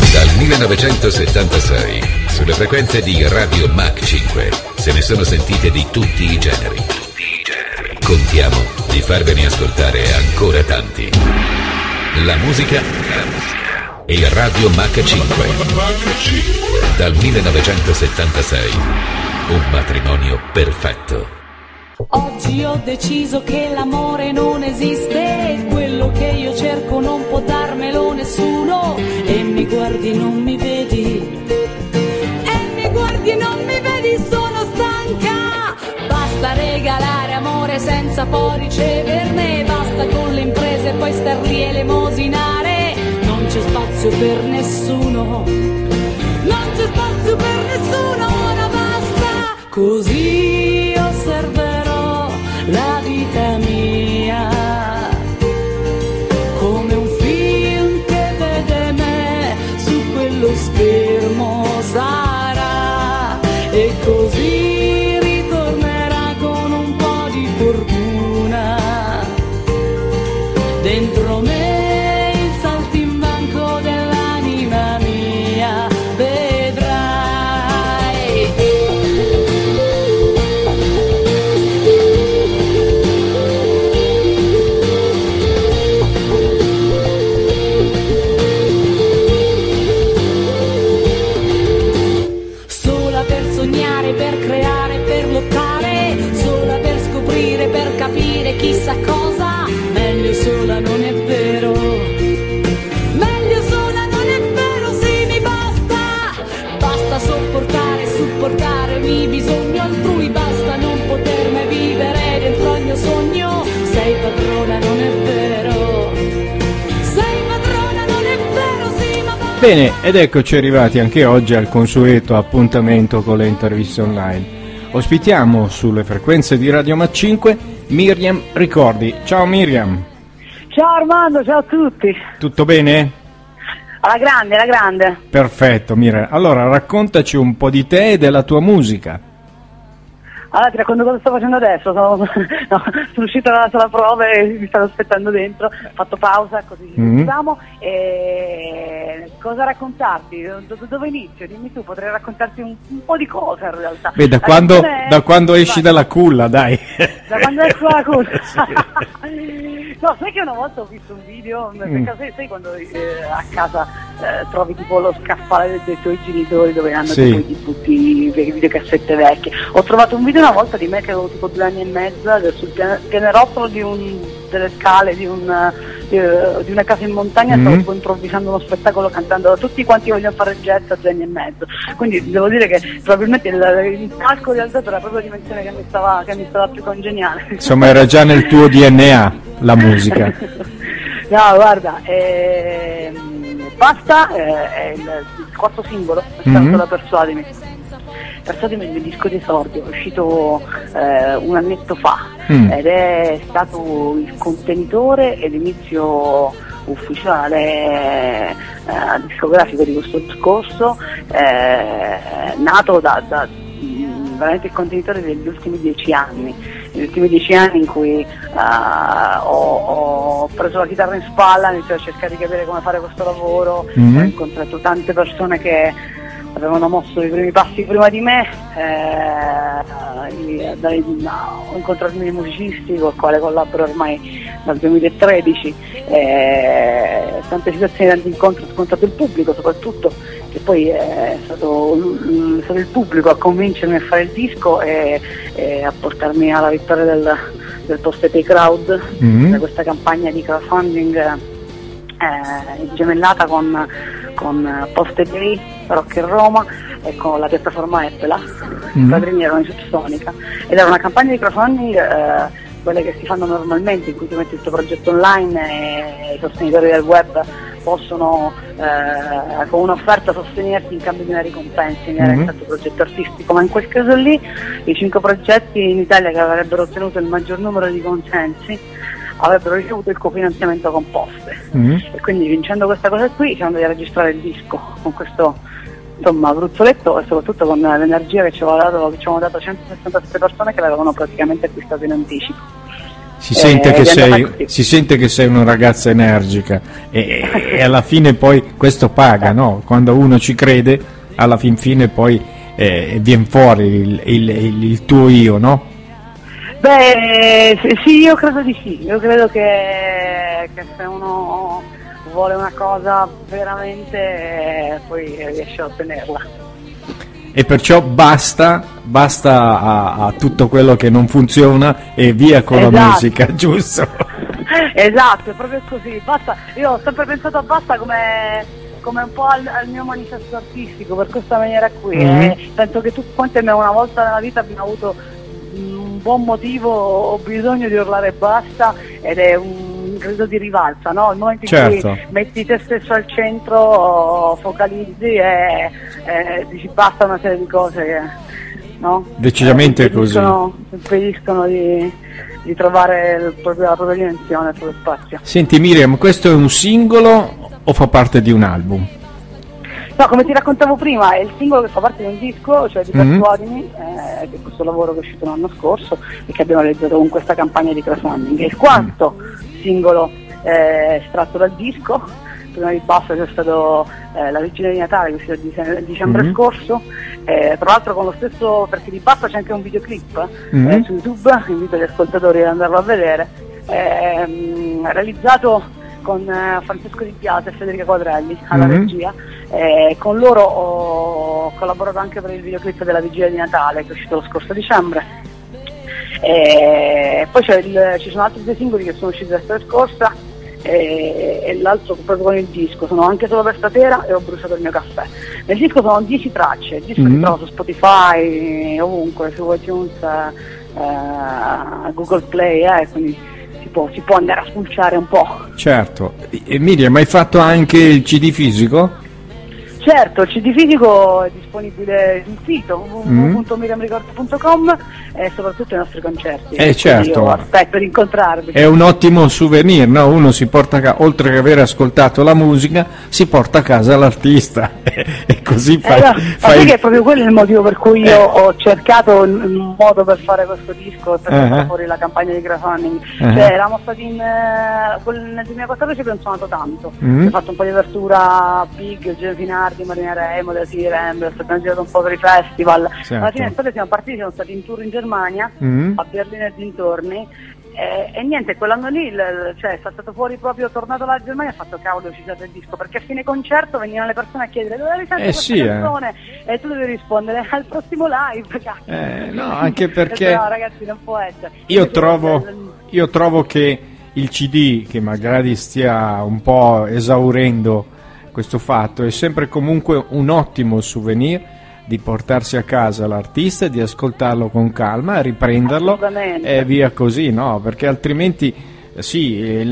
Dal 1976, sulle frequenze di Radio Mach 5, se ne sono sentite di tutti i generi. Contiamo di farvene ascoltare ancora tanti. La musica e Radio Mach 5. Dal 1976, un matrimonio perfetto. Oggi ho deciso che l'amore non esiste, quello che io cerco non può darmelo nessuno. E mi guardi, non mi vedi, e mi guardi, non mi vedi, sono stanca. Basta regalare amore senza poi riceverne, basta con le imprese poi star lì e elemosinare. Non c'è spazio per nessuno, non c'è spazio per nessuno, ora basta. Così osserverò la vita mia come un film che vede me su quello schermo sarà, e così ritornerà con un po' di fortuna dentro me il saltimbanco dell'anima mia, vedrai. Per creare, per lottare, sola per scoprire, per capire chissà cosa. Meglio sola non è vero, meglio sola non è vero, sì mi basta. Basta sopportare, supportarmi bisogno altrui, basta non potermi vivere dentro il mio sogno. Sei padrona, non è vero, sei padrona, non è vero, sì ma basta. Bene, ed eccoci arrivati anche oggi al consueto appuntamento con le interviste online. Ospitiamo sulle frequenze di Radio Mach 5 Miriam Ricordi. Ciao Miriam. Ciao Armando, ciao a tutti. Tutto bene? Alla grande, alla grande. Perfetto Miriam. Allora raccontaci un po' di te e della tua musica. Allora ti racconto cosa sto facendo adesso. Sono uscita dalla sala prove e mi stavo aspettando dentro, ho fatto pausa così diciamo. E cosa raccontarti? Dove inizio? Dimmi tu, potrei raccontarti un po' di cose in realtà. Beh, da quando esci dalla culla, dai. Da quando esco dalla culla. No, sai che una volta ho visto un video, sai quando a casa trovi tipo lo scaffale dei tuoi genitori dove hanno tipo i DVD, i videocassette vecchie. Ho trovato un video una volta di me che avevo tipo 2 anni e mezzo sul pianerottolo delle scale di una casa in montagna, stavo tipo improvvisando uno spettacolo cantando Tutti quanti vogliono fare jazz a 2 anni e mezzo. Quindi devo dire che probabilmente il calcolo di alzato era proprio la dimensione che mi stava più congeniale. Insomma era già nel tuo DNA la musica. No, guarda, Basta è il quarto singolo, è stato da Persuadimi. Persuadimi è il mio disco di esordio, è uscito un annetto fa ed è stato il contenitore e l'inizio ufficiale discografico di questo discorso, nato da veramente il contenitore degli ultimi 10 anni. Negli ultimi 10 anni in cui ho preso la chitarra in spalla, ho iniziato a cercare di capire come fare questo lavoro, ho incontrato tante persone che avevano mosso i primi passi prima di me, ho incontrato i miei musicisti con i quali collaboro ormai dal 2013, tante situazioni, tanti incontri, ho scontrato il pubblico soprattutto, che poi è stato il pubblico a convincermi a fare il disco e a portarmi alla vittoria del Post-Pay Crowd, da questa campagna di crowdfunding gemellata con Post-Pay, Rock in Roma e con la piattaforma Epela, i padrini erano i Subsonica, ed era una campagna di crowdfunding quelle che si fanno normalmente, in cui tu metti il tuo progetto online e i sostenitori del web possono con un'offerta sostenerti in cambio di una ricompensa inerente al tuo progetto artistico, ma in quel caso lì i 5 progetti in Italia che avrebbero ottenuto il maggior numero di consensi avrebbero ricevuto il cofinanziamento con Poste, e quindi vincendo questa cosa qui siamo andati a registrare il disco con questo bruzzoletto e soprattutto con l'energia che ci avevano dato 167 persone che l'avevano praticamente acquistato in anticipo. Si sente che sei una ragazza energica e alla fine poi questo paga, no? Quando uno ci crede, alla fin fine poi viene fuori il tuo io, no? Beh, sì, io credo di sì. Io credo che se uno vuole una cosa veramente poi riesce a ottenerla. E perciò basta a tutto quello che non funziona e via con la musica, giusto? Esatto, è proprio così. Basta. Io ho sempre pensato a basta come un po' al mio manifesto artistico, per questa maniera qui. Penso che tutti quanti una volta nella vita abbiamo avuto un buon motivo o bisogno di urlare basta, ed è un grido di rivalsa, no? Il momento in cui metti te stesso al centro, focalizzi e dici basta una serie di cose che, no? Decisamente così. Impediscono di trovare la propria dimensione, il proprio spazio. Senti Miriam, questo è un singolo o fa parte di un album? No, come ti raccontavo prima, è il singolo che fa parte di un disco, cioè di Persuadimi, che è questo lavoro che è uscito l'anno scorso e che abbiamo realizzato con questa campagna di crowdfunding. È il quarto singolo estratto dal disco. Prima di Basta c'è stato La Vigilia di Natale, che è uscito a dicembre scorso, tra l'altro con lo stesso, perché di Basta c'è anche un videoclip su YouTube, invito gli ascoltatori ad andarlo a vedere, realizzato con Francesco Di Piazza e Federica Quadrelli alla regia. Con loro ho collaborato anche per il videoclip della Vigilia di Natale, che è uscito lo scorso dicembre. Poi ci sono altri due singoli che sono usciti l'estate scorsa, e l'altro proprio con il disco. Sono Anche solo per stasera e Ho bruciato il mio caffè. Nel disco sono 10 tracce, il disco si trova su Spotify, ovunque, su iTunes, Google Play, quindi si può andare a spulciare un po'. Certo. E Miriam, hai fatto anche il CD fisico? Certo, il CD fisico è disponibile sul sito www.miriamricordi.com e soprattutto ai nostri concerti. Certo. Io aspetto di incontrarvi. È un ottimo souvenir, no? Uno si porta oltre che aver ascoltato la musica, si porta a casa l'artista e così fai che è proprio quello il motivo per cui io ho cercato un modo per fare questo disco e per fare fuori la campagna di crowdfunding. Cioè eravamo stati nel 2014 abbiamo suonato tanto. Ho fatto un po' di apertura Big, Gio Finardi, Marina Remo, da City Rambler, abbiamo girato un po' per i festival. Alla fine siamo partiti, siamo stati in tour in Germania, a Berlino e dintorni, e niente, quell'anno lì cioè, è stato fuori proprio, tornato dalla Germania, ha fatto cavolo, ci stato il disco, perché a fine concerto venivano le persone a chiedere dove hai sentito questa canzone, e tu devi rispondere al prossimo live. No, anche perché no, ragazzi, non può essere. Io trovo che il CD, che magari stia un po' esaurendo questo fatto, è sempre comunque un ottimo souvenir di portarsi a casa l'artista e di ascoltarlo con calma, riprenderlo e via così, no? Perché altrimenti sì,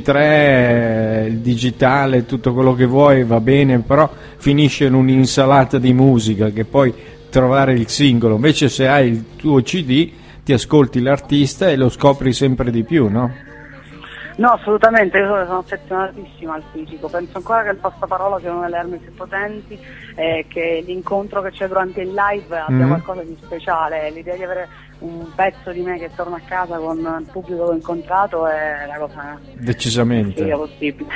l'MP3, il digitale, tutto quello che vuoi va bene, però finisce in un'insalata di musica che poi trovare il singolo. Invece se hai il tuo CD ti ascolti l'artista e lo scopri sempre di più, no? No, assolutamente, io sono affezionatissima al fisico, penso ancora che il passaparola sia una delle armi più potenti, che l'incontro che c'è durante il live abbia qualcosa di speciale, l'idea di avere un pezzo di me che torna a casa con il pubblico che ho incontrato è la cosa decisamente più possibile.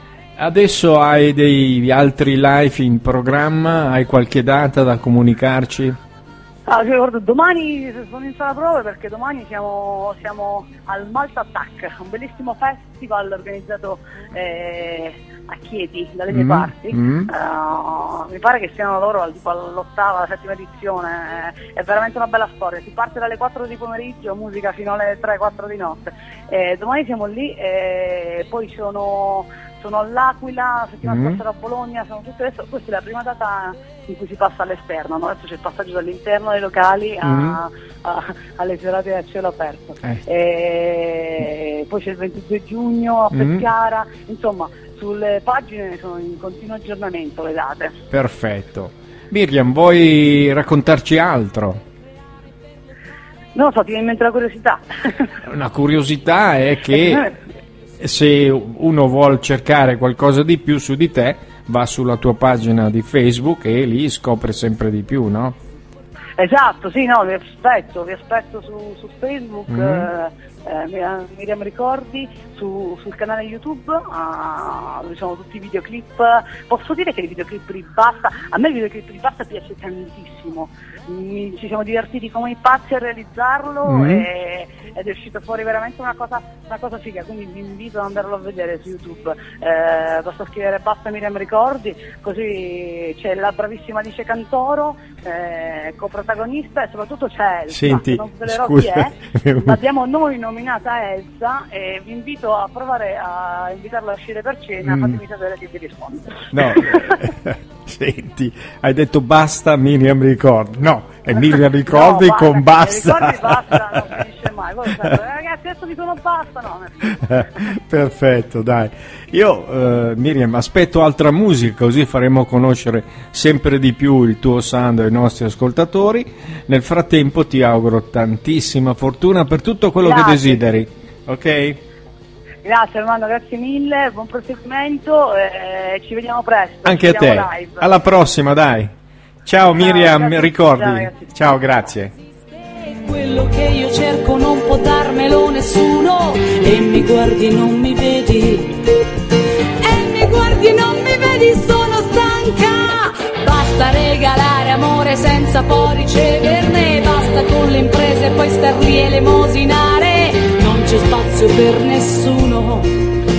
Adesso hai dei altri live in programma, hai qualche data da comunicarci? Io ricordo, domani sono in sala prove perché domani siamo al Malta Attack, un bellissimo festival organizzato a Chieti, dalle mie parti. Mi pare che siano loro all'8ª, alla 7ª edizione, è veramente una bella storia. Si parte dalle 4 di pomeriggio, musica fino alle 3-4 di notte. Domani siamo lì, poi sono all'Aquila, la settimana scorsa a Bologna, sono tutte adesso, questa è la prima data in cui si passa all'esterno, no? Adesso c'è il passaggio dall'interno dei locali alle serate a cielo aperto. Poi c'è il 22 giugno a Pescara, insomma sulle pagine sono in continuo aggiornamento le date. Perfetto. Miriam, vuoi raccontarci altro? Non lo so, ti viene in mente la curiosità. Una curiosità è che se uno vuol cercare qualcosa di più su di te, va sulla tua pagina di Facebook e lì scopre sempre di più, no? Esatto, sì, no, vi aspetto su Facebook, Miriam Ricordi, sul canale YouTube, dove sono tutti i videoclip. Posso dire che i videoclip di Basta, a me il videoclip di Basta piace tantissimo, ci siamo divertiti come i pazzi a realizzarlo ed è uscita fuori veramente una cosa figa, quindi vi invito ad andarlo a vedere su YouTube. Basta scrivere Basta Miriam Ricordi, così c'è la bravissima Alice Cantoro, coprotagonista, e soprattutto c'è Elsa. Senti, non svelerò scusa. chi è, l'abbiamo noi nominata Elsa, e vi invito a provare a invitarla a uscire per cena. Fatemi sapere che vi rispondo. No, senti, hai detto Basta Miriam Ricordi, no, è Miriam Ricordi, no, con Basta. Ricordi Basta non finisce mai. Voi ragazzi, adesso dicono Basta, no. Perfetto, dai. Io Miriam aspetto altra musica, così faremo conoscere sempre di più il tuo sound ai nostri ascoltatori. Nel frattempo ti auguro tantissima fortuna per tutto quello che desideri, ok? Grazie Armando, grazie mille, buon proseguimento, ci vediamo presto. Anche a te, live. Alla prossima, dai. Ciao Miriam Ricordi, ciao, grazie. Quello che io cerco non può darmelo nessuno, e mi guardi non mi vedi, non mi vedi, sono stanca. Basta regalare amore senza poi riceverne, basta con le imprese poi star lì e elemosinare, non c'è spazio per nessuno.